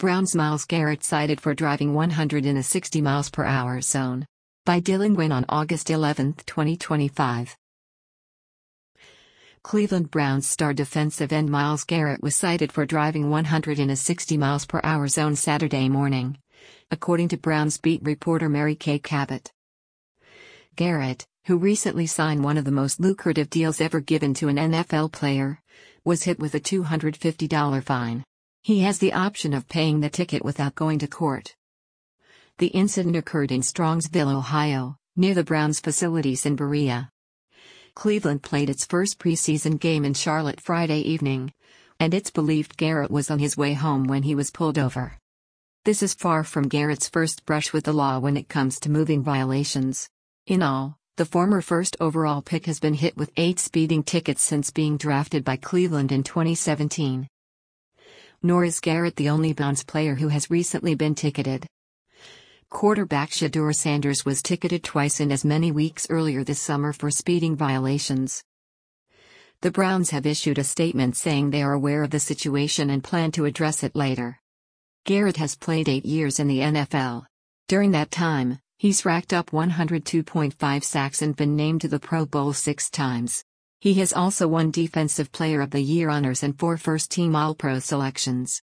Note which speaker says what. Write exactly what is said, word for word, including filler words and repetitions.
Speaker 1: Browns Myles Garrett cited for driving one hundred in a sixty miles per hour zone. By Dylan Wynn on August eleventh, twenty twenty-five. Cleveland Browns star defensive end Myles Garrett was cited for driving one hundred in a sixty miles per hour zone Saturday morning, according to Browns beat reporter Mary Kay Cabot. Garrett, who recently signed one of the most lucrative deals ever given to an N F L player, was hit with a two hundred fifty dollars fine. He has the option of paying the ticket without going to court. The incident occurred in Strongsville, Ohio, near the Browns' facilities in Berea. Cleveland played its first preseason game in Charlotte Friday evening, and it's believed Garrett was on his way home when he was pulled over. This is far from Garrett's first brush with the law when it comes to moving violations. In all, the former first overall pick has been hit with eight speeding tickets since being drafted by Cleveland in twenty seventeen. Nor is Garrett the only Browns player who has recently been ticketed. Quarterback Shedeur Sanders was ticketed twice in as many weeks earlier this summer for speeding violations. The Browns have issued a statement saying they are aware of the situation and plan to address it later. Garrett has played eight years in the N F L. During that time, he's racked up one hundred two point five sacks and been named to the Pro Bowl six times. He has also won Defensive Player of the Year honors and four first-team All-Pro selections.